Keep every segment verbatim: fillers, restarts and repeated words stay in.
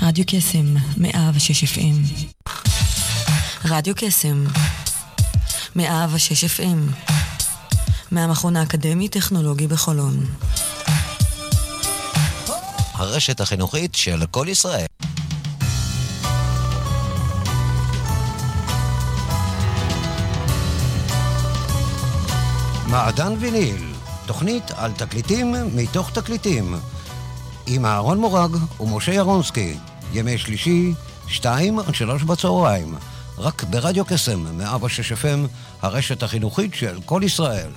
רדיו קסם, מאה ושש אף אם. רדיו קסם, מאה ושש אף אם. מהמכון האקדמי-טכנולוגי בחולון. הרשת החינוכית של כל ישראל. מעדן ויניל, תוכנית על תקליטים מתוך תקליטים. עם אהרון מורג ומשה ירונסקי, ימי שלישי, שתיים עד שלוש בצהריים. רק ברדיו קסם, מאה ושש אף אם, הרשת החינוכית של כל ישראל.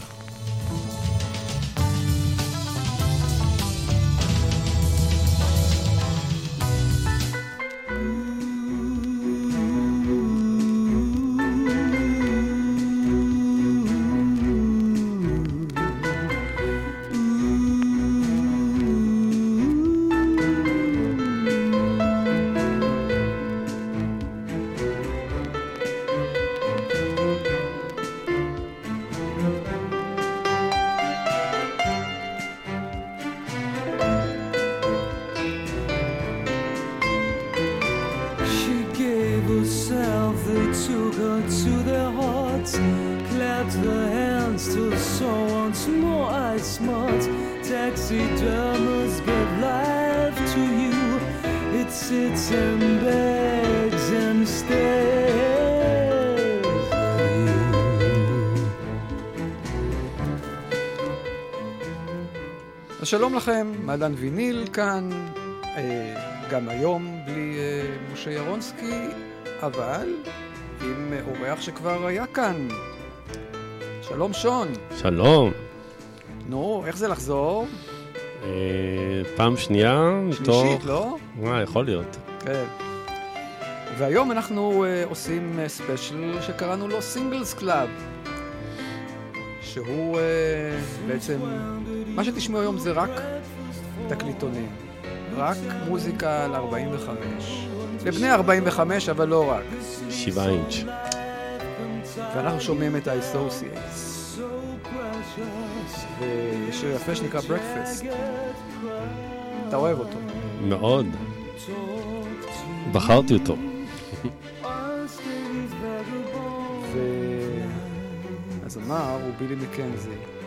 שלום לכם, מעדן ויניל כאן, גם היום בלי משה ירונסקי, אבל עם אורח שכבר היה כאן. שלום שון. שלום. נו, איך זה לחזור? פעם שנייה. שלישית, לא? מה, יכול להיות. כן. והיום אנחנו עושים ספיישל שקראנו לו סינגלס קלאב, שהוא בעצם... מה שתשמעו היום זה רק תקליטונים, רק מוזיקה על ארבעים ושש. לבני ארבעים וחמש, אבל לא רק. שבעה אינץ'. ואנחנו שומעים את ה-Associates. ושיר יפה שנקרא Breakfast. אתה אוהב אותו? מאוד. בחרתי אותו. והזמר הוא בילי מקנזי.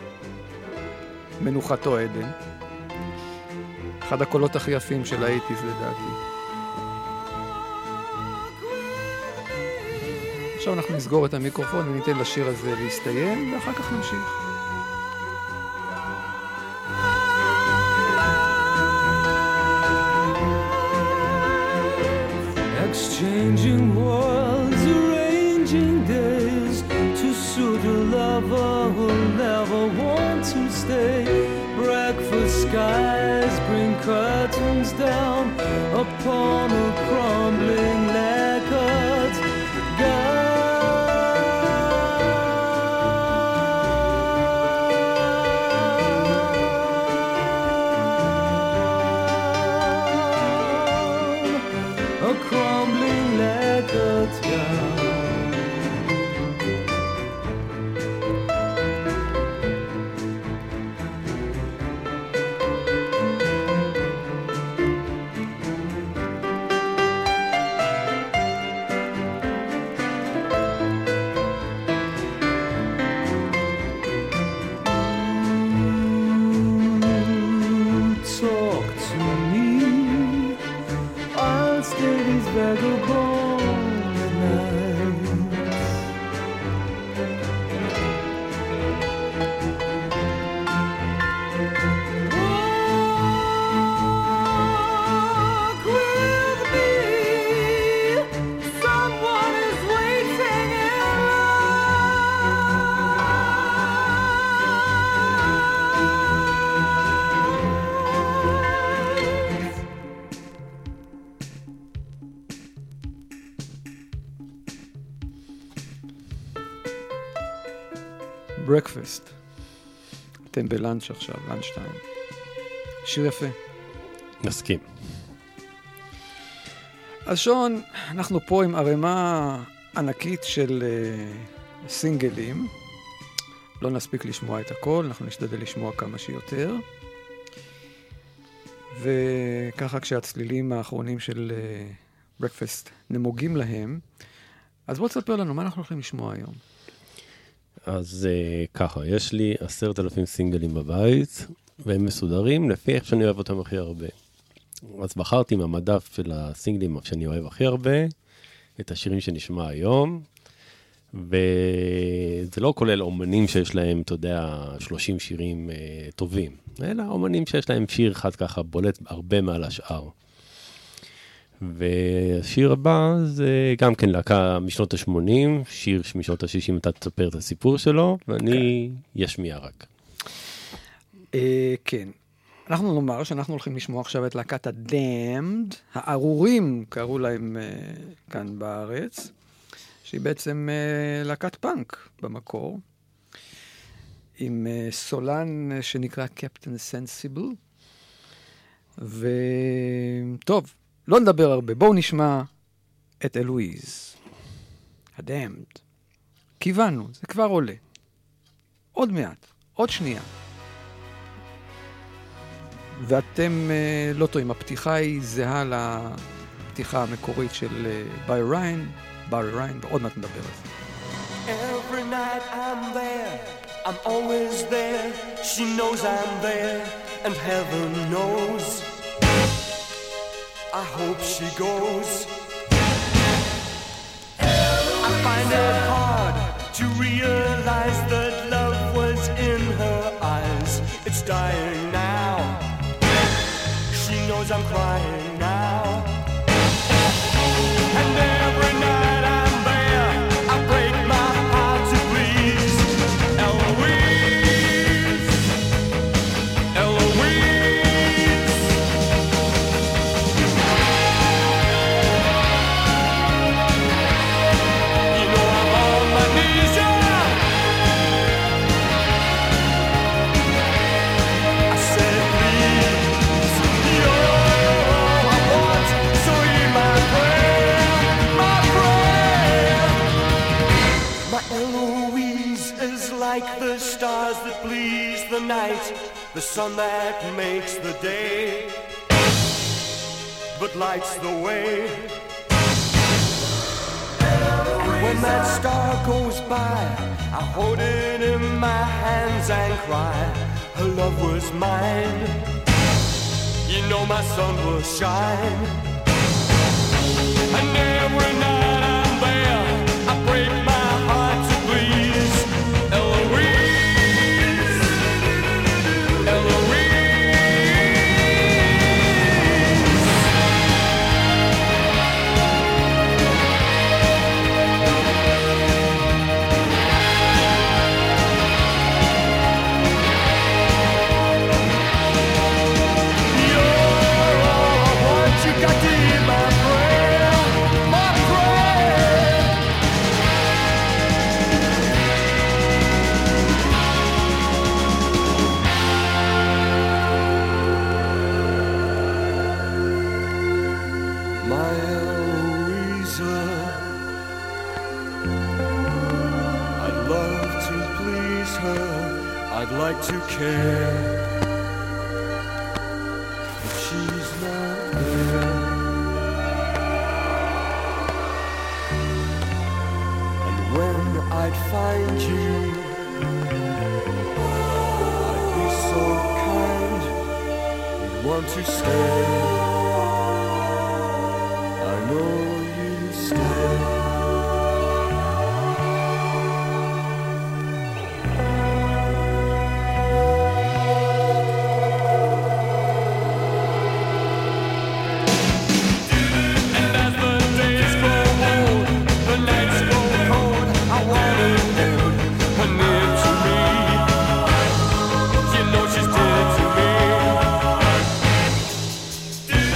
מנוחתו עדן. אחד הקולות הכי יפים של האייטיז לדעתי. עכשיו אנחנו נסגור את המיקרופון וניתן לשיר הזה להסתיים, ואחר כך נמשיך. Exchanging worlds, arranging days to suit a lover who'll never want to stay. Breakfast skies bring curtains down upon a crumbling lacquered gown, a crumbling lacquered gown. Breakfast. אתם בלאנץ' עכשיו, לאנץ' טיים. שיר יפה. מסכים. אז שון, אנחנו פה עם ערימה ענקית של uh, סינגלים. לא נספיק לשמוע את הכל, אנחנו נשתדל לשמוע כמה שיותר. וככה כשהצלילים האחרונים של ברקפסט נמוגים להם, אז בוא תספר לנו, מה אנחנו הולכים לשמוע היום? אז uh, ככה, יש לי עשרת אלפים סינגלים בבית, והם מסודרים לפי איך שאני אוהב אותם הכי הרבה. אז בחרתי מהמדף של הסינגלים שאני אוהב הכי הרבה, את השירים שנשמע היום, וזה לא כולל אומנים שיש להם, אתה יודע, שלושים שירים uh, טובים, אלא אומנים שיש להם שיר אחד ככה בולט הרבה מעל השאר. והשיר הבא זה גם כן להקה משנות ה-שמונים, שיר משנות ה-שישים, אתה תספר את הסיפור שלו, ואני ישמיע רק. כן, אנחנו נאמר שאנחנו הולכים לשמוע עכשיו את להקת ה-Damned, הארורים קראו להם כאן בארץ, שהיא בעצם להקת פאנק במקור, עם סולן שנקרא קפטן סנסיבל, וטוב, לא נדבר הרבה, בואו נשמע את אלואיז, ה-Damned. כיוונו, זה כבר עולה. עוד מעט, עוד שנייה. ואתם uh, לא טועים, הפתיחה היא זהה לפתיחה המקורית של uh, בארי ריין, בארי ריין, ועוד מעט נדבר על זה. Every night I'm there, I'm always there, she knows I'm there, and heaven knows. I hope she goes. I find it hard to realize that love was in her eyes. It's dying now. She knows I'm crying now. And every night I'm there, I break my heart to please Eloise. Eloise. Like the stars that please the night, the sun that makes the day, but lights the way. And when that star goes by, I hold it in my hands and cry, her love was mine. You know my sun will shine. And every night I'm there, I break my heart to please Eloise, Eloise. You're all what you got to hear my prayer, my prayer. My Eloisa, I'd love to please her, I'd like to care, but she's not there. And when I'd find you, I'd be so kind, you'd want to stay. I know you stay. And as the days grow old, the nights grow cold, I want her near to me. You know she's dear to me.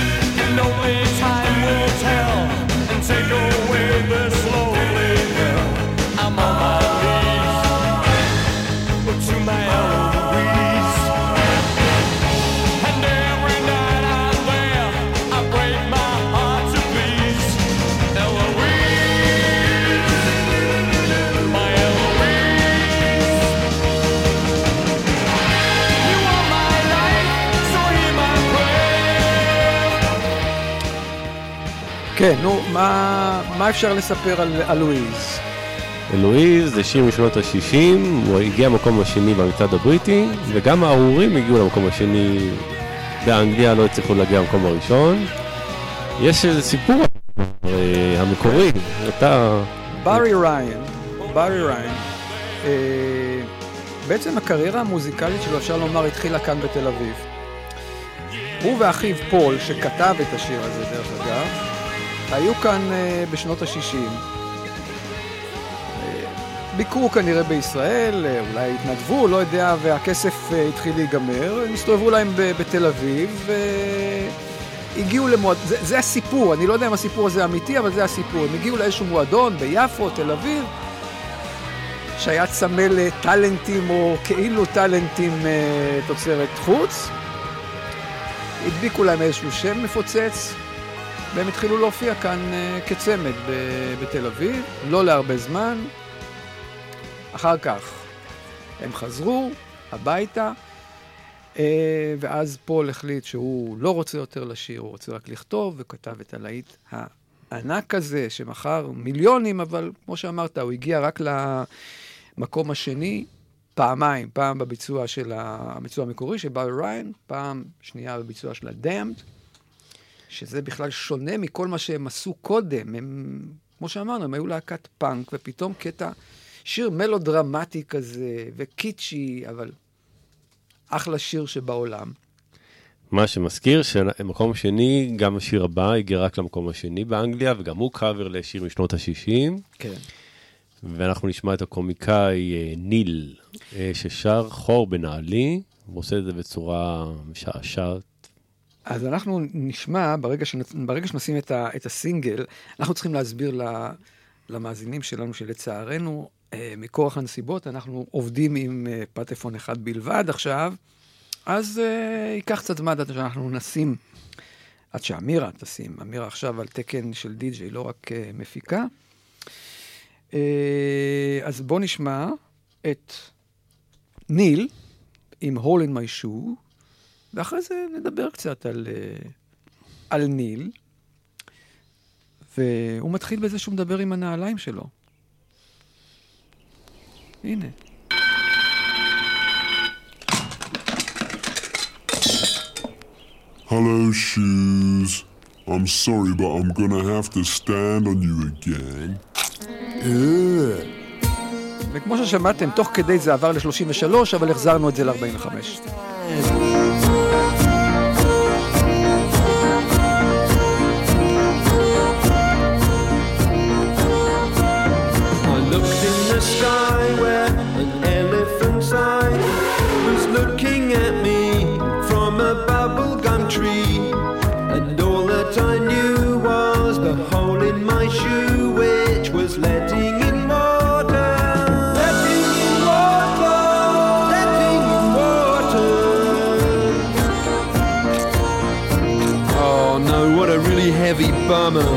כן, נו, מה, מה אפשר לספר על, על לואיז? לואיז זה שיר משנות ה-שישים, הוא הגיע למקום השני במצעד הבריטי, וגם הארורים הגיעו למקום השני באנגליה, לא הצליחו להגיע למקום הראשון. יש איזה סיפור המקורי, אתה... ברי ריין, ברי ריין, אה, בעצם הקריירה המוזיקלית שלו, אפשר לומר, התחילה כאן בתל אביב. הוא ואחיו פול, שכתב את השיר הזה דרך אגב, היו כאן אה, בשנות ה-שישים. אה, ביקרו כנראה בישראל, אה, אולי התנדבו, לא יודע, והכסף אה, התחיל להיגמר, הם הסתובבו להם ב- בתל אביב, והגיעו למועד... זה, זה הסיפור, אני לא יודע אם הסיפור הזה אמיתי, אבל זה הסיפור. הם הגיעו לאיזשהו מועדון ביפו, תל אביב, שהיה צמא לטלנטים או כאילו טלנטים אה, תוצרת חוץ. הדביקו להם איזשהו שם מפוצץ, והם התחילו להופיע כאן uh, כצמד ב- בתל אביב, לא להרבה זמן. אחר כך הם חזרו הביתה, uh, ואז פול החליט שהוא לא רוצה יותר לשיר, הוא רוצה רק לכתוב, וכתב את הלהיט הענק הזה, שמחר מיליונים, אבל כמו שאמרת, הוא הגיע רק למקום השני, פעמיים, פעם בביצוע של הביצוע המקורי של ברי ריין, פעם שנייה בביצוע של ה-Damned, שזה בכלל שונה מכל מה שהם עשו קודם. הם, כמו שאמרנו, הם היו להקת פאנק, ופתאום קטע שיר מלודרמטי כזה, וקיצ'י, אבל אחלה שיר שבעולם. מה שמזכיר שמקום שני, גם השיר הבא הגיע רק למקום השני באנגליה, וגם הוא קאבר לשיר משנות ה-שישים. כן. ואנחנו נשמע את הקומיקאי ניל, ששר חור בנעלי, הוא עושה את זה בצורה משעשעת. אז אנחנו נשמע, ברגע, שנ... ברגע שנשים את, ה... את הסינגל, אנחנו צריכים להסביר למאזינים שלנו שלצערנו, מכורח הנסיבות, אנחנו עובדים עם פטפון אחד בלבד עכשיו, אז uh, ייקח קצת זמן עד שאנחנו נשים, עד שאמירה תשים, אמירה עכשיו על תקן של די-ג'יי, לא רק uh, מפיקה. Uh, אז בוא נשמע את ניל עם Hole in My Shoe, ואחרי זה נדבר קצת על, uh, על ניל, והוא מתחיל בזה שהוא מדבר עם הנעליים שלו. הנה. Hello, shoes. I'm sorry, but I'm gonna have to stand on you again. וכמו ששמעתם, תוך כדי זה עבר ל-שלושים ושלוש, אבל החזרנו את זה ל-ארבעים וחמש. I looked in the sky where an elephant's eye was looking at me from a bubblegum tree, and all that I knew was the hole in my shoe, which was letting in water, letting in water, letting in water. Oh no, what a really heavy bummer.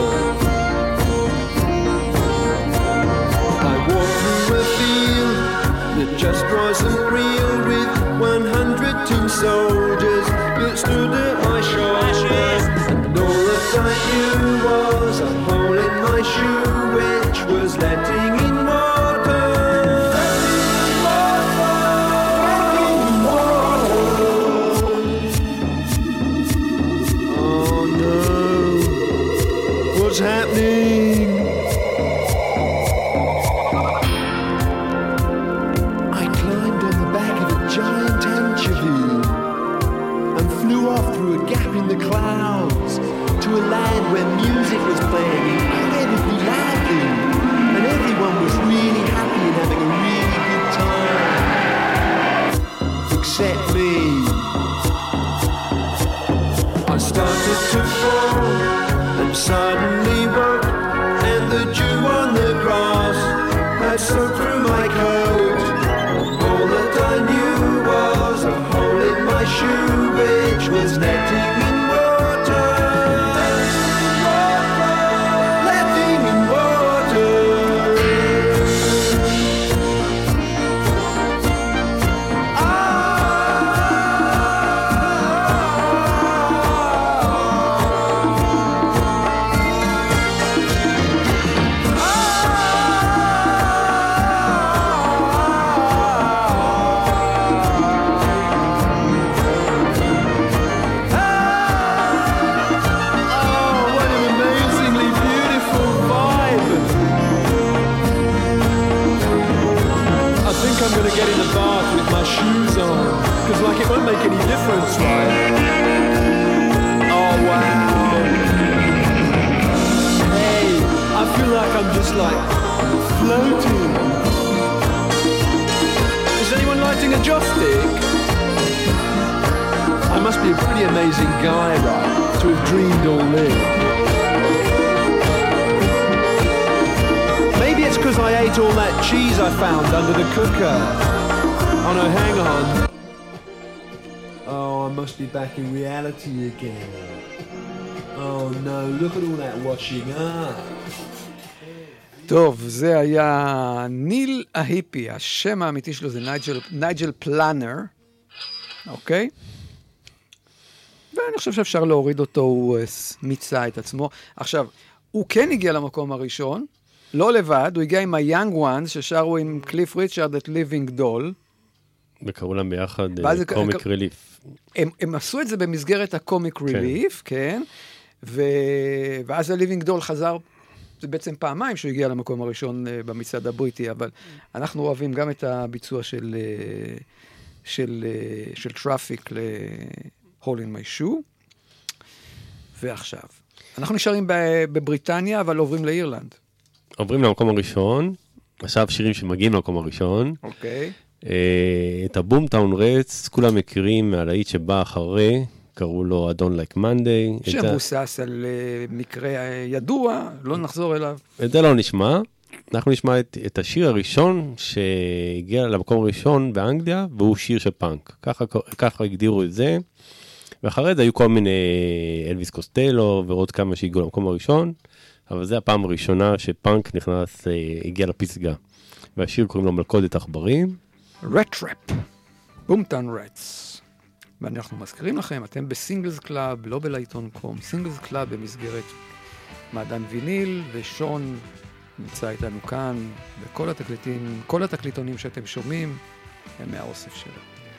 I walked through a field that just wasn't real, with one hundred tin soldiers that stood at my shoulder, and all that I knew was a hole in my shoe, which was letting in water, letting in water, letting in water. Oh no, what's happening? I climbed on the back of a giant anchovy and flew off through a gap in the clouds to a land where music was playing incredibly loudly, and everyone was really happy and having a really good time, except me. I started to fall and suddenly woke, and the dew on the grass had soaked through my coat. All that I knew was a hole in my shoe, which was letting in water, letting in water. Ah. any difference, right? Oh, wow. Hey, I feel like I'm just like floating. Is anyone lighting a joss stick? I must be a pretty amazing guy, right, to have dreamed all this. Maybe it's because I ate all that cheese I found under the cooker. Oh no, hang on. Oh, I must be back in reality again. Oh no, look at all that washing up. טוב, זה היה ניל ההיפי, השם האמיתי שלו זה נייג'ל, נייג'ל פלאנר, אוקיי? ואני חושב שאפשר להוריד אותו, הוא מיצה את עצמו. עכשיו, הוא כן הגיע למקום הראשון, לא לבד, הוא הגיע עם ה-Young Ones, ששרו עם קליף ריצ'רד את Living Doll. וקראו להם ביחד קומיק ריליף. הם עשו את זה במסגרת הקומיק ריליף, כן, ואז ה-Living Doll חזר, זה בעצם פעמיים שהוא הגיע למקום הראשון במצעד הבריטי, אבל אנחנו אוהבים גם את הביצוע של של של טראפיק ל-Hole in My Shoe. ועכשיו, אנחנו נשארים בבריטניה, אבל עוברים לאירלנד. עוברים למקום הראשון, עכשיו שירים שמגיעים למקום הראשון. אוקיי. את הבומטאון רץ, כולם מכירים מהלהיט שבא אחרי, קראו לו I Don't Like Monday. שמבוסס על מקרה ידוע, לא נחזור אליו. את זה לא נשמע. אנחנו נשמע את, את השיר הראשון שהגיע למקום הראשון באנגליה, והוא שיר של פאנק. ככה, ככה הגדירו את זה. ואחרי זה היו כל מיני אלוויס קוסטלו ועוד כמה שהגיעו למקום הראשון, אבל זה הפעם הראשונה שפאנק נכנס, הגיע לפסגה. והשיר קוראים לו מלכודת עכברים. רטראפ, בומטאון רץ. ואנחנו מזכירים לכם, אתם בסינגלס קלאב, לא בלעיתון קום, סינגלס קלאב במסגרת מעדן ויניל, ושון נמצא איתנו כאן, וכל התקליטים, כל התקליטונים שאתם שומעים, הם מהאוסף שלו.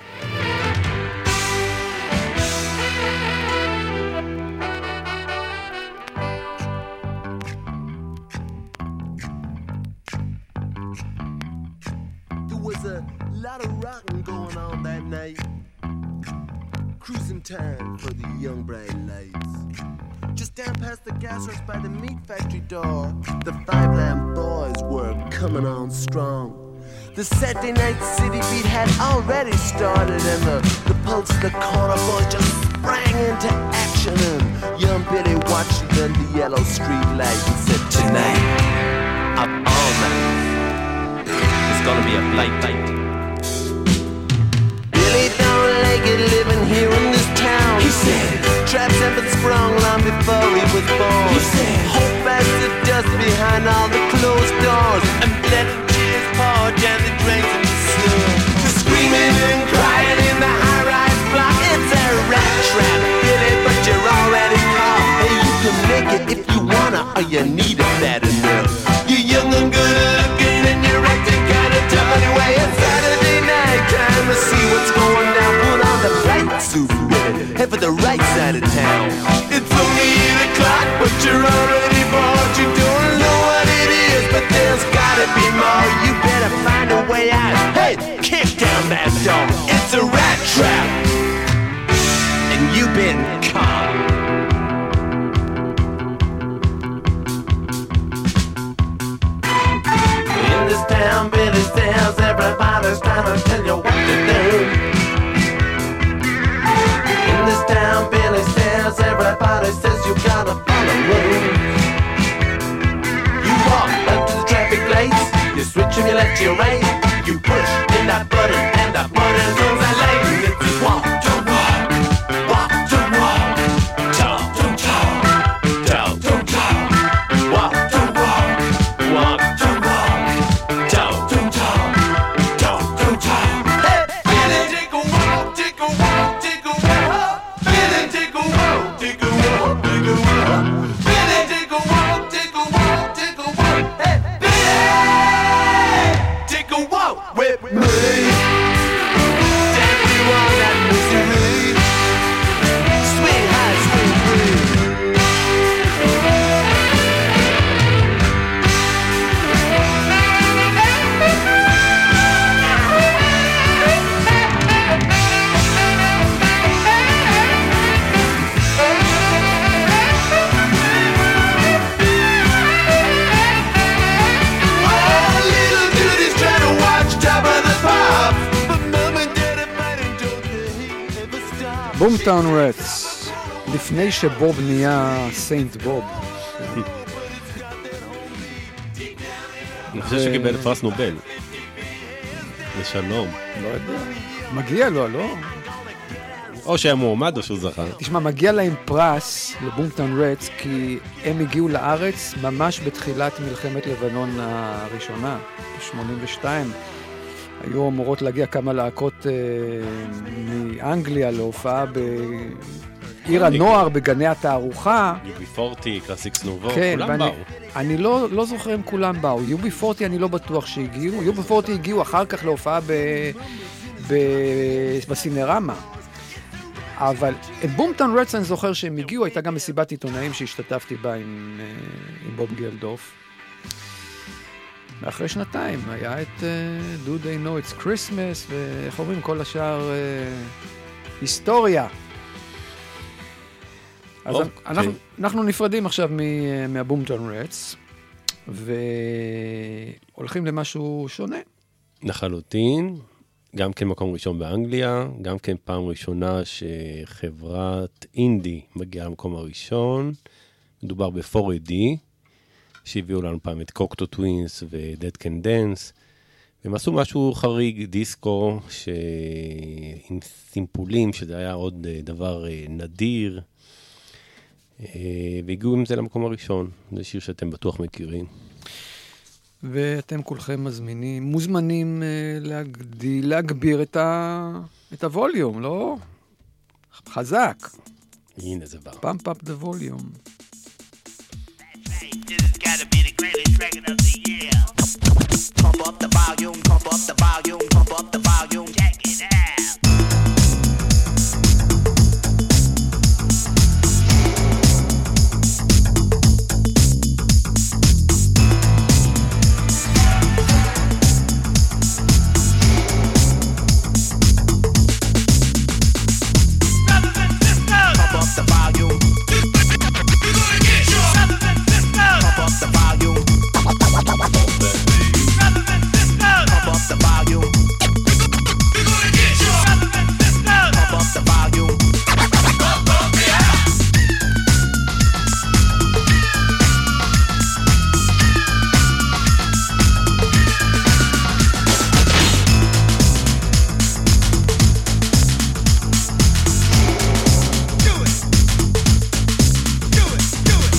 Lot of rocking going on that night. Cruising time for the young bright lights. Just down past the gas house by the meat factory door, the Five Lamb Boys were coming on strong. The Saturday night city beat had already started, and the, the pulse of the corner boys just sprang into action. And young Billy watched it under the yellow street light and said, tonight, of all nights, it's gonna be a blight night. Living here in this town, he said, traps have been sprung long before he was born. He said, hope as the dust behind all the closed doors, and let the tears pour down the drains in the snow. The screaming and crying in the high-rise block, it's a rat trap, Billy, but you're already caught. Hey, you can make it if you wanna, or you need it bad enough. You're young and good looking, and you're acting kinda tough anyway. It's Saturday night, time to see what's going down. The flight suit, baby, head for the right side of town. It's only eight o'clock, but you're already bored. You don't know what it is, but there's gotta be more. You better find a way out. Hey, kick down that door. It's a rat trap, and you've been caught. In this town, Billy says everybody's trying to tell you what to do. In this town, Billy says, everybody says you gotta follow rules. You walk up to the traffic lights, you switch and you left your right, you push in that button and that button goes that light. It's walk, don't walk, walk, don't walk, talk, don't talk, talk, don't talk, walk, don't walk, walk, don't walk, talk, don't talk, talk, don't talk. Hey, Billy, take a walk, take a walk, take a walk. Billy, take a walk, take a walk, take a walk. Billy, take a walk, take a walk, take a walk. Hey, Billy, take a walk. בומטאון רטס, לפני שבוב נהיה סיינט בוב. אני חושב שקיבל פרס נובל. לשלום. לא יודע. מגיע לו, לא? או שהיה מועמד או שהוא זכה. תשמע, מגיע להם פרס לבומטאון רטס, כי הם הגיעו לארץ ממש בתחילת מלחמת לבנון הראשונה, ב-שמונים ושתיים. היו אמורות להגיע כמה להקות אה, מאנגליה להופעה בעיר הנוער, בגני התערוכה. יו בי פורטי, קלאסיקס נובו, כן, כולם ואני, באו. אני לא, לא זוכר אם כולם באו. יו בי פורטי אני לא בטוח שהגיעו. יו בי פורטי הגיעו אחר כך להופעה ב, ב, בסינרמה. אבל את בומטאון רטס אני זוכר שהם הגיעו, הייתה גם מסיבת עיתונאים שהשתתפתי בה עם, עם בוב גלדוף. ואחרי שנתיים היה את uh, Do They Know It's Christmas, ואיך אומרים כל השאר uh, היסטוריה. אז אוקיי. אנחנו, אנחנו נפרדים עכשיו מהבומטאון רטס, והולכים למשהו שונה. לחלוטין, גם כן מקום ראשון באנגליה, גם כן פעם ראשונה שחברת אינדי מגיעה למקום הראשון, מדובר ב-פור איי די, שהביאו לנו פעם את קוקטו טווינס ו-Dead Can Dance, והם עשו משהו חריג, דיסקו, ש... עם סימפולים, שזה היה עוד דבר נדיר, והגיעו עם זה למקום הראשון. זה שיר שאתם בטוח מכירים. ואתם כולכם מזמינים, מוזמנים להגדיל, להגביר את, ה... את הווליום, לא? חזק. הנה זה בא. Pump up the volume. Gotta be the greatest record of the year. Pump up the volume, pump up the volume, pump up the volume, check it out. Brothers and sisters, pump up the volume. We're gonna get you. Brothers and sisters, pump up the volume. Brothers and sisters, pump up the volume. We're gonna get you. Brothers and sisters, pump up the volume. Pump up the house. Do it. Do it. Do it.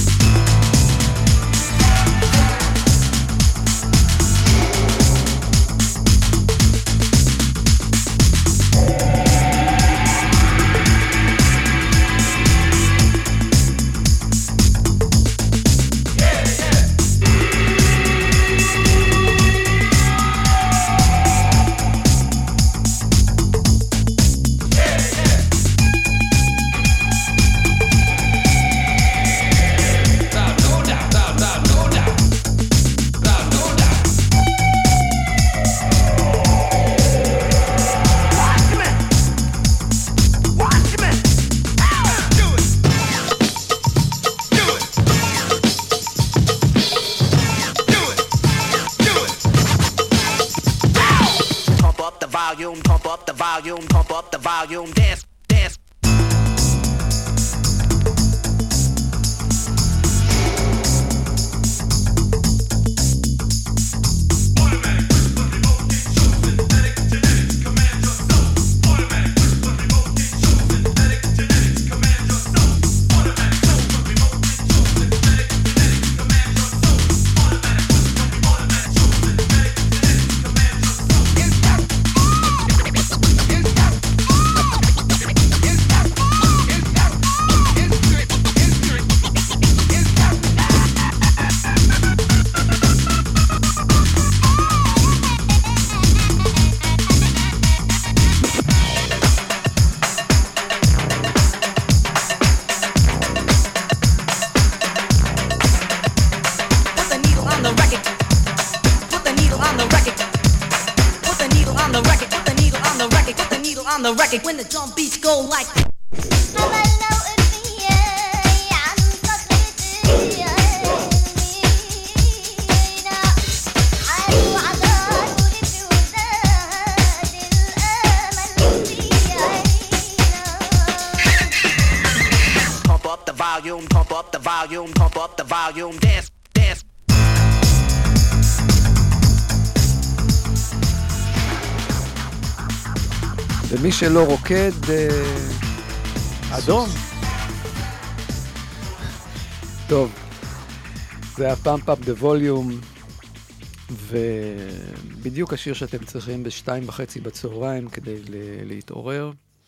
Pump up the volume, pump up the volume, pump up the volume, dance, dance. Put the needle on the record. Put the needle on the record. Put the needle on the record. Put the needle on the record. Put the needle on the record. When the drum beats go like. volume, pump up the volume, pump up the volume, dance, dance. ומי שלא רוקד, אדום. טוב, זה הפאמפ אפ דה ווליום, ובדיוק השיר שאתם צריכים בשתיים וחצי בצהריים כדי להתעורר.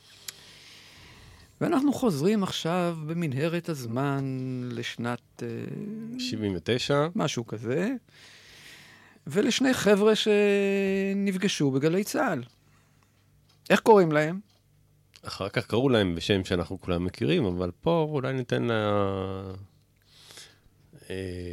ואנחנו חוזרים עכשיו במנהרת הזמן לשנת שבעים ותשע, משהו כזה, ולשני חבר'ה שנפגשו בגלי צהל. איך קוראים להם? אחר כך קראו להם בשם שאנחנו כולם מכירים, אבל פה אולי ניתן לה... אה...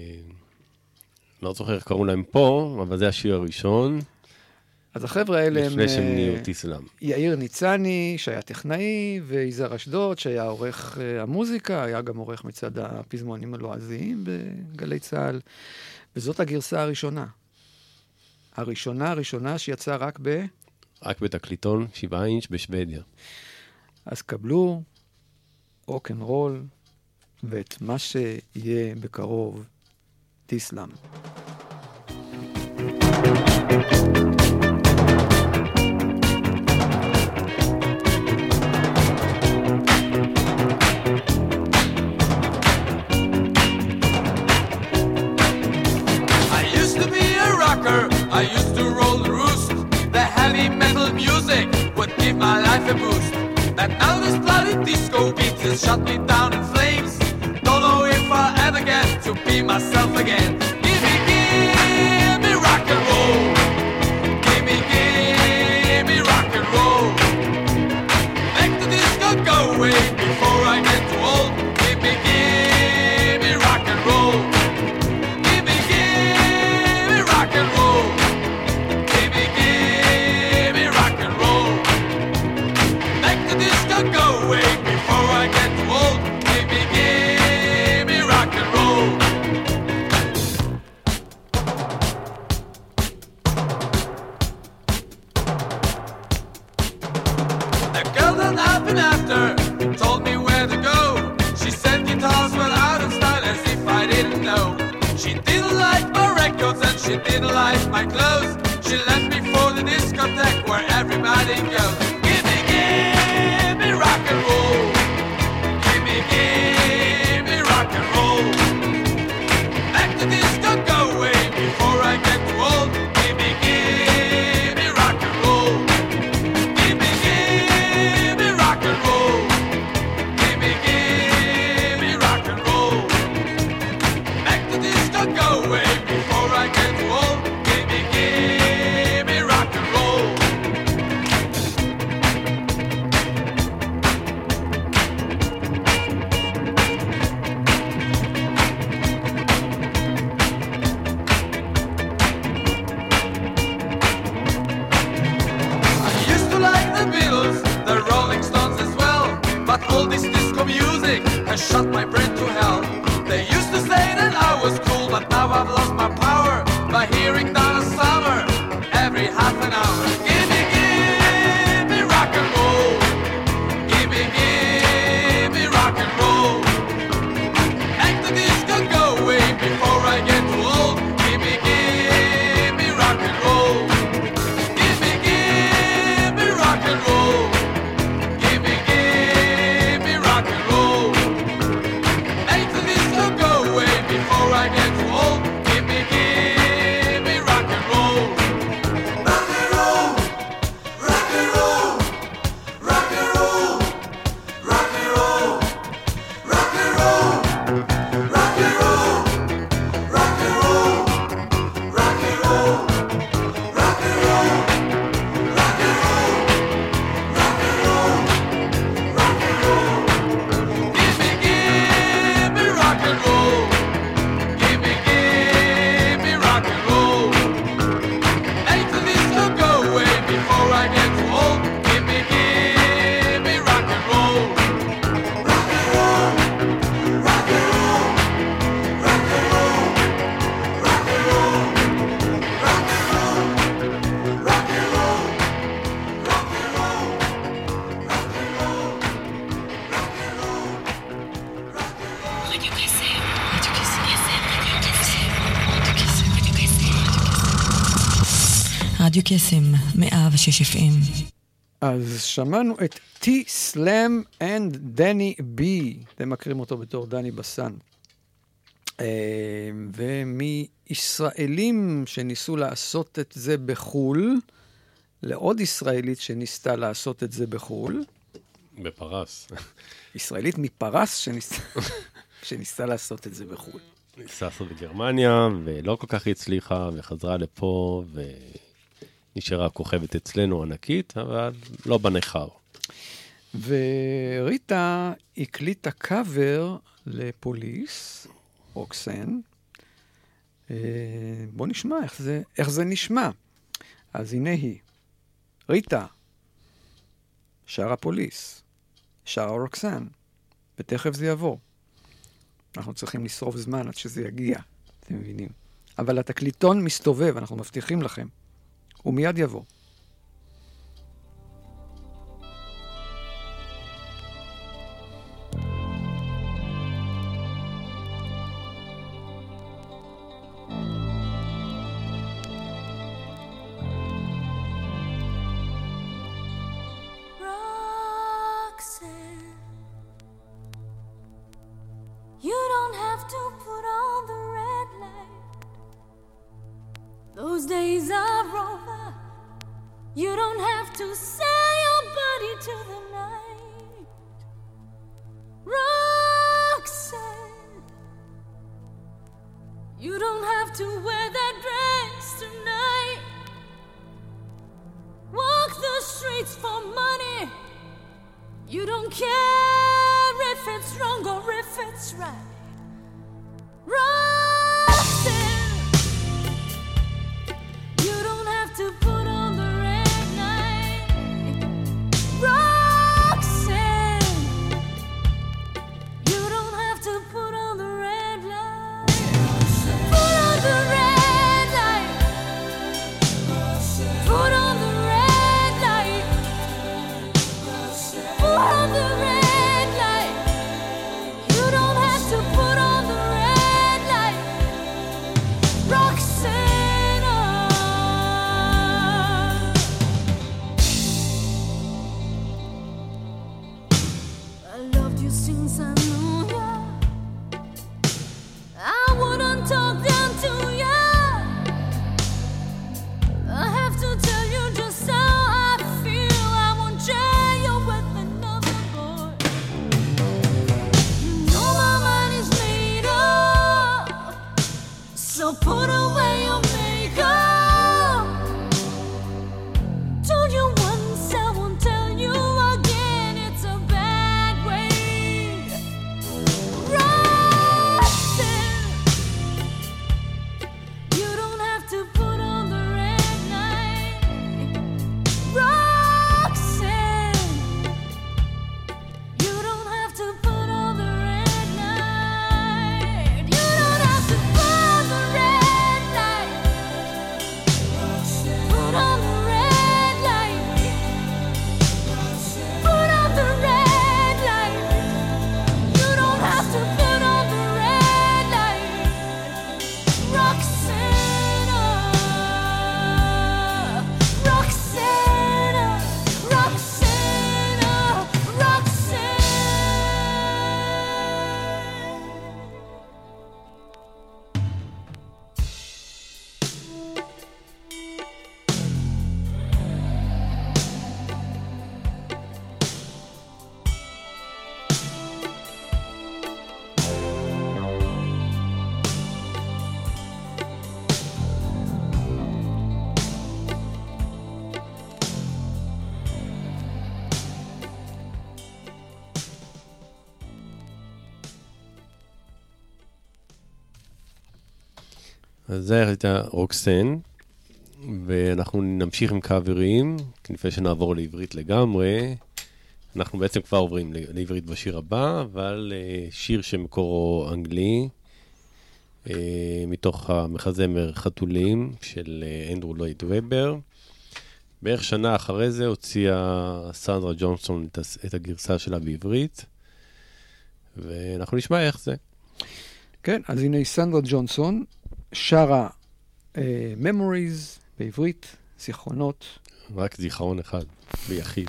לא זוכר איך קראו להם פה, אבל זה השיר הראשון. אז החבר'ה האלה הם... לפני שהם נהיו תיסלם. יאיר ניצני, שהיה טכנאי, ויזהר אשדוד, שהיה עורך המוזיקה, היה גם עורך מצד הפזמונים הלועזיים בגלי צהל, וזאת הגרסה הראשונה. הראשונה הראשונה שיצאה רק ב... רק בתקליטון, שבעה אינץ' בשוודיה. אז קבלו רוק'נ'רול, ואת מה שיהיה בקרוב, תיסלם. I used to be a rocker, I used to roll the roost. The heavy metal music would give my life a boost. But now this bloody disco beat has shut me down in flames. Don't know if I'll ever get to be myself again. Give me, give me rock and roll. Give me, give me rock and roll. Make the disco go away before I get too old. Give me, give me rock and roll. Give me, give me rock and roll. Give me, give me rock and roll. Make the disco go away before I get too old. Give me, give me rock and roll. The girl that I've been after told me where to go. She said guitars were out of style as if I didn't know. She didn't like my records and she didn't like my clothes. She left me for the discotheque where everybody goes. Give me, give me rock and roll. Give me, give me rock and roll. Make the disco go away before I get too old. Give me, give me rock and roll. Give me, give me rock and roll. Give me, give me rock and roll. Make the disco go away before I get too old. Give me, give me rock and roll. I used to like the Beatles, the Rolling Stones as well. But all this disco music has shut my brain to hell. They used to say that I was cool, but now I've lost my power by hearing Donna Summer every half an hour. Give me, give me rock and roll. Give me, give me rock and roll. Make the disco go away before I get too old. Give me, give me rock and roll. Give me, give me rock and roll. Give me, give me rock and roll. רדיו קסם, מאה ושש אף אם. אז שמענו את T-Slam and Danny B. אתם מכירים אותו בתור דני בסן. ומישראלים שניסו לעשות את זה בחול, לעוד ישראלית שניסתה לעשות את זה בחול. בפרס. ישראלית מפרס שניסתה, שניסתה לעשות את זה בחול. ניסה לעשות בגרמניה, ולא כל כך הצליחה, וחזרה לפה, ונשארה כוכבת אצלנו ענקית, אבל לא בנחר. וריטה הקליטה קאבר לפוליס, רוקסן. בוא נשמע איך זה, איך זה נשמע. אז הנה היא. ריטה, שרה פוליס, שרה רוקסן, ותכף זה יבוא. אנחנו צריכים לשרוף זמן עד שזה יגיע, אתם מבינים. אבל התקליטון מסתובב, אנחנו מבטיחים לכם. הוא מיד יבוא. Those days are over. You don't have to sell your body to the night. Roxanne, you don't have to wear that dress tonight. Walk the streets for money. You don't care if it's wrong or if it's right. Roxanne, to put on the red light. Roxanne, you don't have to put on the red light. Put on the red light. Put on the red light. Put on the red light. You don't have to put on the red light. Roxanne, since I knew ya, I wouldn't talk down to ya. I have to tell you just how I feel. I won't share you with another boy. You know my mind is made up, so put away your makeup. Told you once, I won't tell you again. It's a bad way. אז זה הייתה רוקסן, ואנחנו נמשיך עם קאברים, לפני שנעבור לעברית לגמרי. אנחנו בעצם כבר עוברים לעברית בשיר הבא, אבל שיר שמקורו אנגלי, מתוך המחזמר חתולים של אנדרו לויד ובר. בערך שנה אחרי זה הוציאה סנדרה ג'ונסון את הגרסה שלה בעברית, ואנחנו נשמע איך זה. כן, אז הנה סנדרה ג'ונסון שרה אה, Memories בעברית, זיכרונות. רק זיכרון אחד, ביחיד.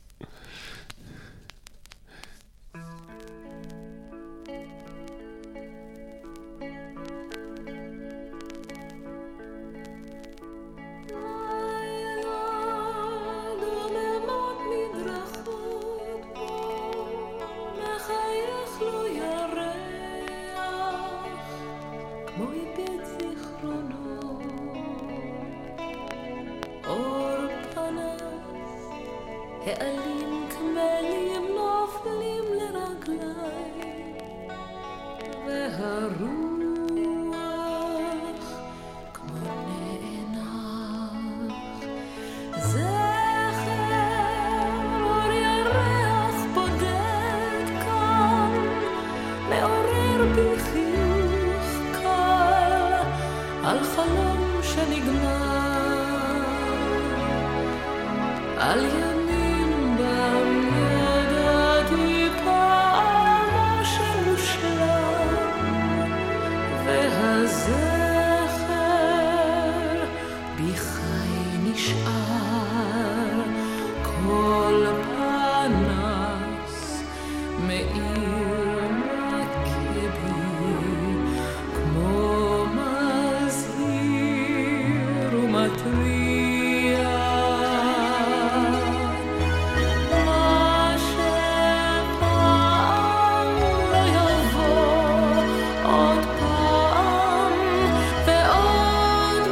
העלים כמלים נופלים לרגלי והרוח כמו נאנח זכר אור ירח בודד כאן מעורר בי חיוך קל על חלום שנגמר על ימים בם ידעתי פעם אשר מושלם והזכר בי חי נשאר כל פנס מאיר מכה בי כמו מזהיר ומתריע מה שפעם לא יבוא עוד פעם ועוד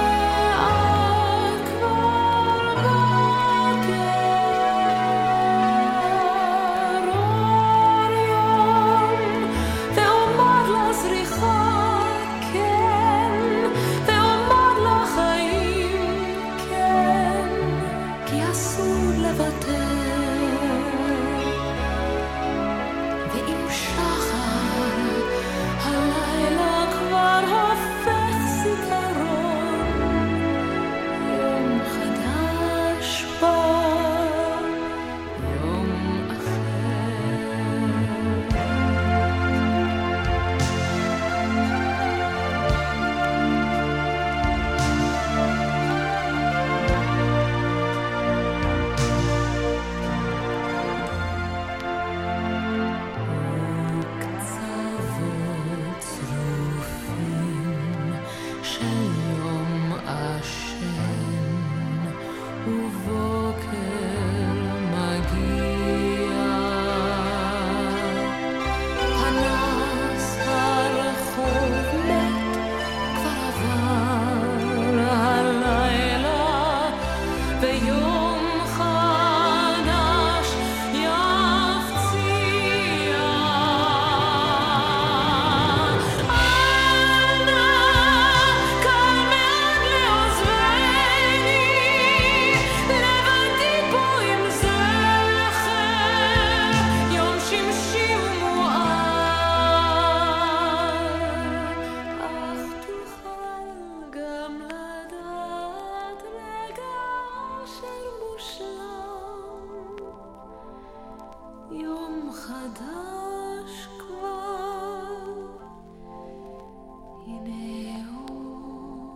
מעט כבר בוקר אור יום ואומר לזריחה כן ואומר לחיים כן כי אסור לוותר ואם שחר הלילה כבר הופך זיכרון יום חדש בא יום אחר קצוות צרופים של יום עשן ובוקר מגיע פנס הרחוב מת כבר עבר הלילה ויום חדש יפציע אנא קל מאוד לעוזבני לבדי פה עם זכר יום שמשי ומואר אך תוכל גם לדעת רגע של מושלם יום חדש כבר הנה הוא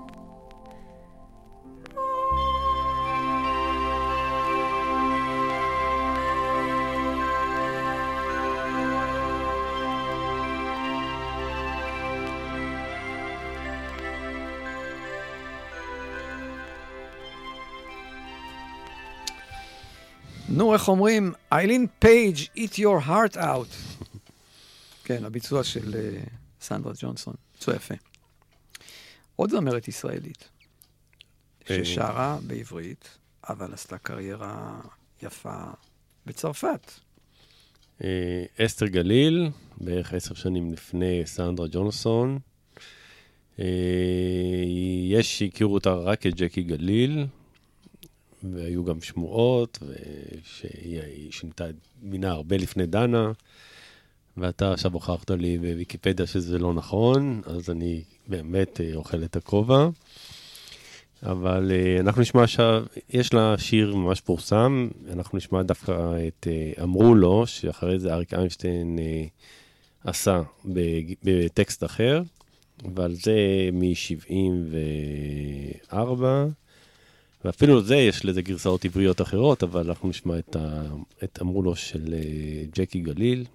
נו, איך אומרים? איילין פייג', Eat Your Heart Out. כן, הביצוע של אה, סנדרה ג'ונסון. ביצוע יפה. עוד זמרת ישראלית, ששרה בעברית, אבל עשתה קריירה יפה בצרפת. אה, אסתר גליל, בערך עשר שנים לפני סנדרה ג'ונסון. אה, יש שהכירו אותה רק כג'קי גליל, והיו גם שמועות, שהיא שינתה מינה הרבה לפני דנה, ואתה עכשיו הוכחת לי בוויקיפדיה שזה לא נכון, אז אני באמת אוכל את הכובע. אבל אנחנו נשמע עכשיו, יש לה שיר ממש פורסם, אנחנו נשמע דווקא את אמרו לו, שאחרי זה אריק איינשטיין עשה בטקסט אחר, ועל זה מ-שבעים וארבע, ואפילו זה יש לזה גרסאות עבריות אחרות, אבל אנחנו נשמע את, ה... את אמרו לו של ג'קי גליל,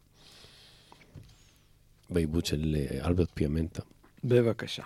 בעיבוד של אלברט פיאמנטה. בבקשה.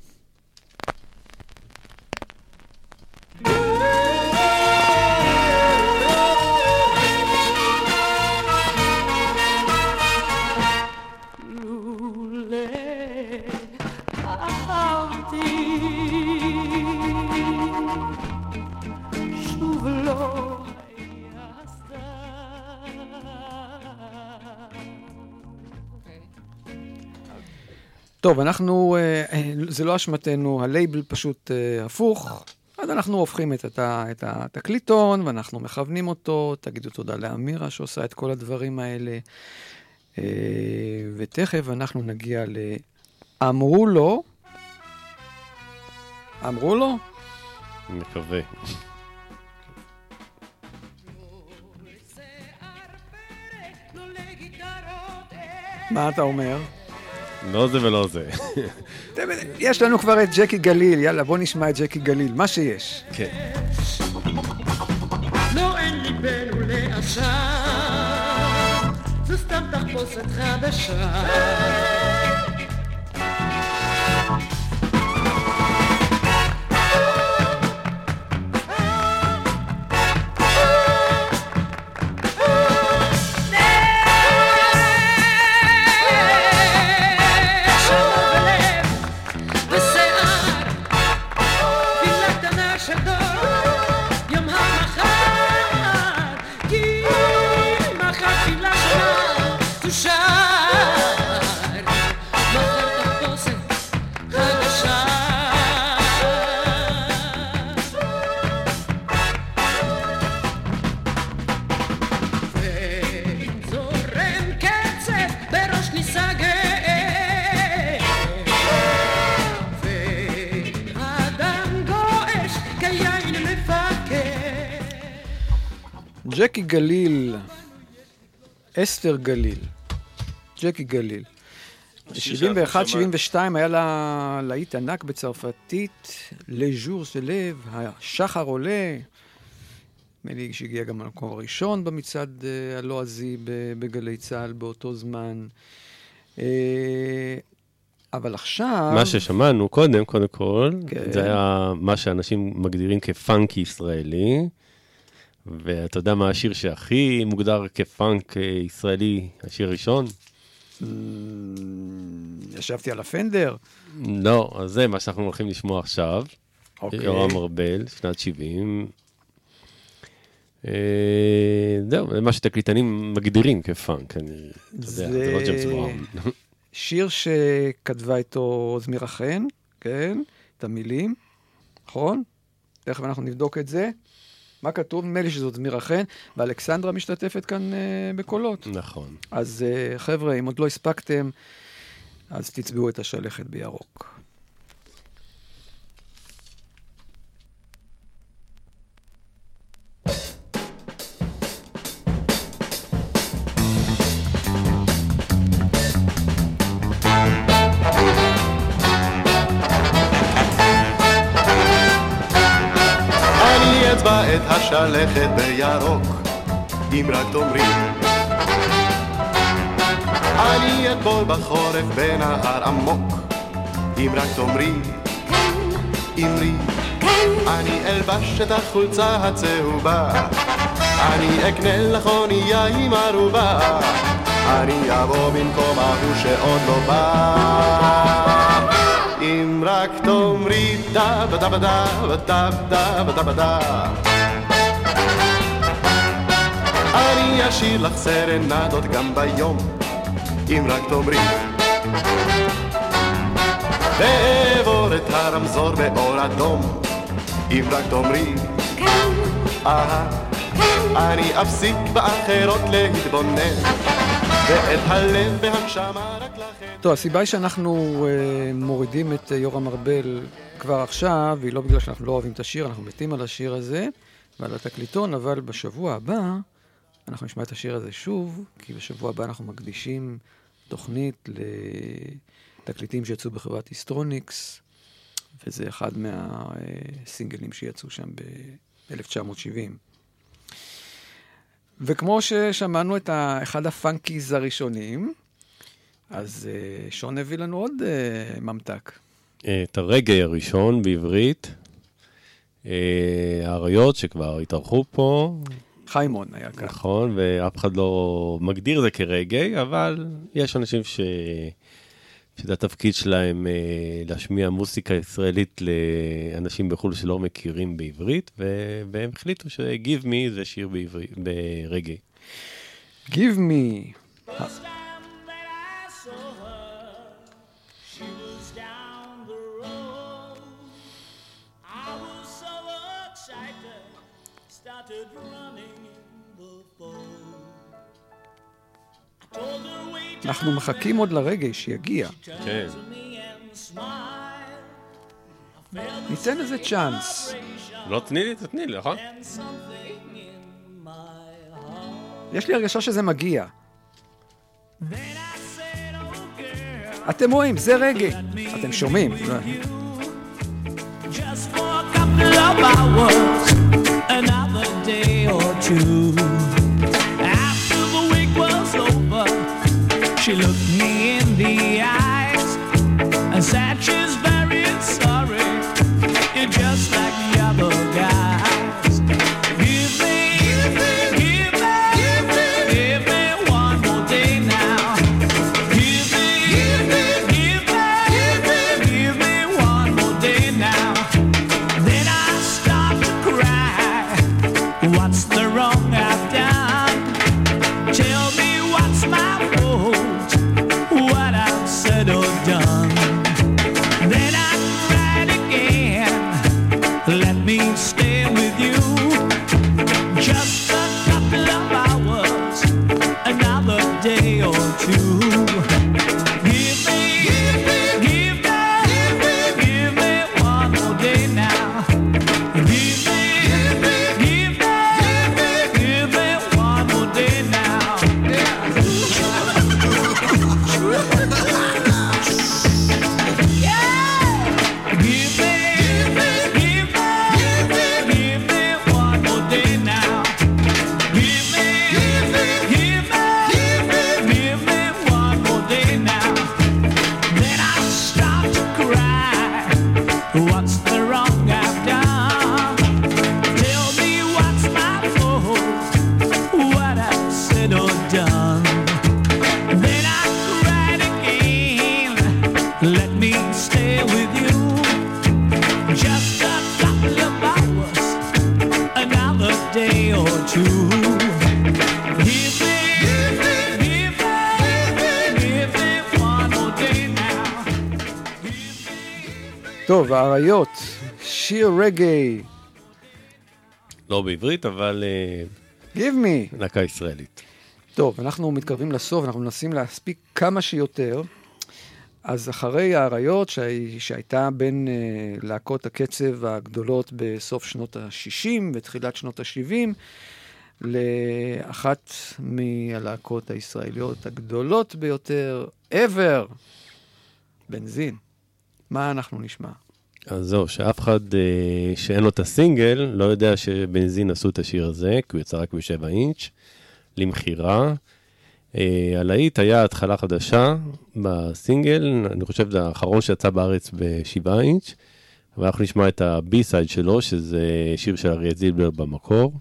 טוב, אנחנו, זה לא אשמתנו, הלייבל פשוט הפוך, אז אנחנו הופכים את, את התקליטון, ואנחנו מכוונים אותו, תגידו תודה לאמירה שעושה את כל הדברים האלה, ותכף אנחנו נגיע לאמרו לו, אמרו לו? מקווה. מה אתה אומר? לא זה ולא זה. יש לנו כבר את ג'קי גליל, יאללה בוא נשמע את ג'קי גליל, מה שיש. כן. לא אין ליבנו לעשה, זו סתם תחפושת חדשה. ג'קי גליל, אסתר גליל, ג'קי גליל. ב-שבעים ואחת שבעים ושתיים היה לה להיט ענק בצרפתית, לז'ור של לב, השחר עולה, מלי שהגיע גם למקום הראשון במצעד הלועזי בגלי צהל באותו זמן. אבל עכשיו... מה ששמענו קודם, קודם כל, כן. זה היה מה שאנשים מגדירים כפאנק ישראלי, ואתה יודע מה השיר שהכי מוגדר כפאנק ישראלי, השיר הראשון? ישבתי על הפנדר? לא, אז זה מה שאנחנו הולכים לשמוע עכשיו. אוקיי. יורם ארבל, שנת שבעים. זהו, זה מה שתקליטנים מגדירים כפאנק, אני, אתה יודע, זה לא ג'יימס בראון. שיר שכתבה איתו זמירה חן, כן, את המילים, נכון? תכף אנחנו נבדוק את זה. מה כתוב? נדמה לי שזאת זמירה חן, ואלכסנדרה משתתפת כאן uh, בקולות. נכון. אז uh, חבר'ה, אם עוד לא הספקתם, אז תצביעו את השלכת בירוק. את השלכת בירוק, אם רק תאמרי אני אטבול בחורף בנהר עמוק, אם רק תאמרי אמרי אני אלבש את החולצה הצהובה, אני אקנה לך אונייה עם ערובה, אני אבוא במקום ההוא שעוד לא בא, אם רק תאמרי דה בדה בדה בדה בדה בדה בדה, אני אשאיר לך סרנדות גם ביום, אם רק תאמרי ואעבור את הרמזור באור אדום, אם רק תאמרי כן, אהה, כן, אני אפסיק באחרות להתבונן, ואת הלב והנשמה רק לכם. טוב, הסיבה היא שאנחנו uh, מורידים את uh, יורם ארבל כבר עכשיו, והיא לא בגלל שאנחנו לא אוהבים את השיר, אנחנו מתים על השיר הזה ועל התקליטון, אבל בשבוע הבא אנחנו נשמע את השיר הזה שוב, כי בשבוע הבא אנחנו מקדישים תוכנית לתקליטים שיצאו בחברת היסטרוניקס, וזה אחד מהסינגלים שיצאו שם ב-אלף תשע מאות שבעים. וכמו ששמענו את אחד הפאנקיז הראשונים, אז שון הביא לנו עוד ממתק. את הרגעי הראשון בעברית, האריות שכבר התארחו פה. חיימון היה כאן. נכון, ואף אחד לא מגדיר זה כרגעי, אבל יש אנשים ש... שזה התפקיד שלהם להשמיע מוזיקה ישראלית לאנשים בחו"ל שלא מכירים בעברית, והם החליטו ש-Give Me זה שיר בעברית, ברגעי. Give Me. אנחנו מחכים עוד לרגע שיגיע. כן. ניתן איזה צ'אנס. לא, תני לי, תתני לי, נכון? יש לי הרגשה שזה מגיע. אתם רואים, זה רגע. אתם שומעים. Just for a couple of hours, another day or two. After the week was over, she looked me in the eyes and said she's very sorry. You're just like the other guys. Give me, give me, give me, give me, give me one more day now. Give me, give me, give me, give me, give me one more day now. Then I start to cry. What's the wrong I've done? Tell me what's my fault, what I've said or done. Then I cried again. Let me stay with you just a couple of hours, another day or two. Give me, give me, give me, give me, give me one more day now. Give me, give me, give me, give me, give me one more day now. Give me, give me, give me, give me, give me one more day now. Give me, give me, give me, give me, give me one more day now. Then I start to cry. What's the wrong I've done? Tell me what's my fault, what I've said or done. Then I cried again. Let me stay with you just a couple of hours, another day or two. Give me, give me, give me, give me one more day now. טוב, האריות, שיר רגעי. לא בעברית, אבל Give me. להקה ישראלית. טוב, אנחנו מתקרבים לסוף, אנחנו מנסים להספיק כמה שיותר. אז אחרי האריות, שהי, שהייתה בין uh, להקות הקצב הגדולות בסוף שנות ה-שישים ותחילת שנות ה-שבעים, לאחת מהלהקות הישראליות הגדולות ביותר, ever, בנזין. מה אנחנו נשמע? אז זהו, שאף אחד אה, שאין לו את הסינגל, לא יודע שבנזין עשו את השיר הזה, כי הוא יצא רק בשבע אינץ', למחירה. אה, הלהיט היה התחלה חדשה בסינגל, אני חושב זה האחרון שיצא בארץ בשבעה אינץ', אבל אנחנו נשמע את הבי-סייד שלו, שזה שיר של אריה זילבר במקור.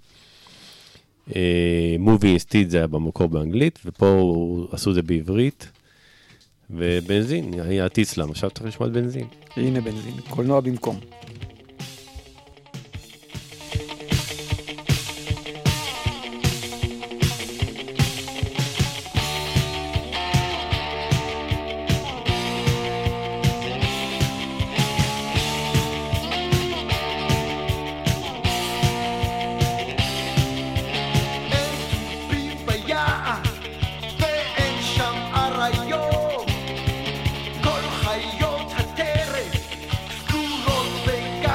מובי אינסטיד זה היה במקור באנגלית, ופה עשו זה בעברית. ובנזין, היה טיסלאם, עכשיו צריך לשמוע את בנזין. הנה בנזין, קולנוע במקום. כל חיות הטרף סגורות בגן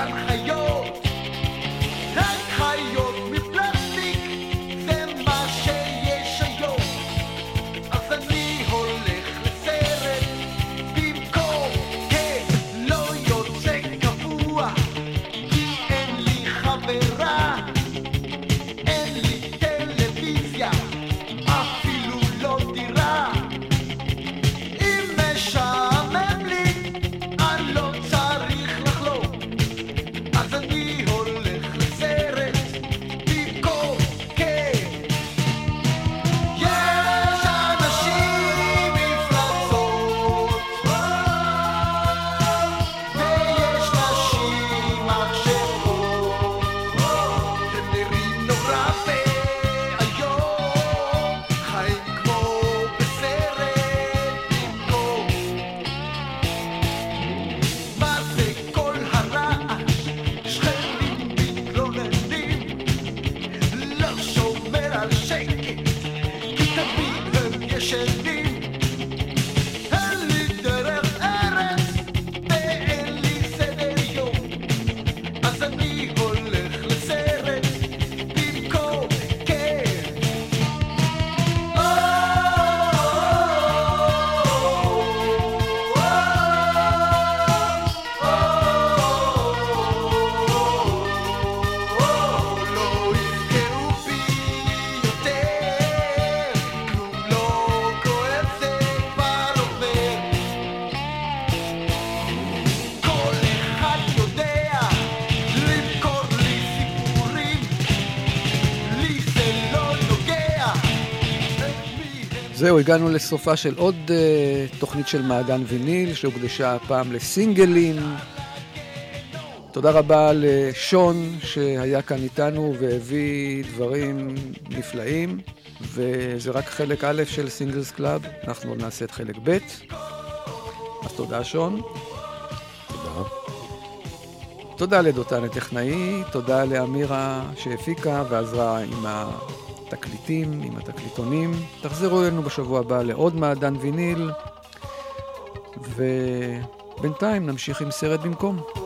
זהו, הגענו לסופה של עוד uh, תוכנית של מעדן ויניל, שהוקדשה הפעם לסינגלים. תודה רבה לשון שהיה כאן איתנו והביא דברים נפלאים, וזה רק חלק א' של סינגלס קלאב, אנחנו נעשה את חלק ב'. אז תודה שון. תודה. תודה לדותן הטכנאי, תודה לאמירה שהפיקה ועזרה עם התקליטים, עם התקליטונים. תחזרו אלינו בשבוע הבא לעוד מעדן ויניל, ובינתיים נמשיך עם סרט במקום.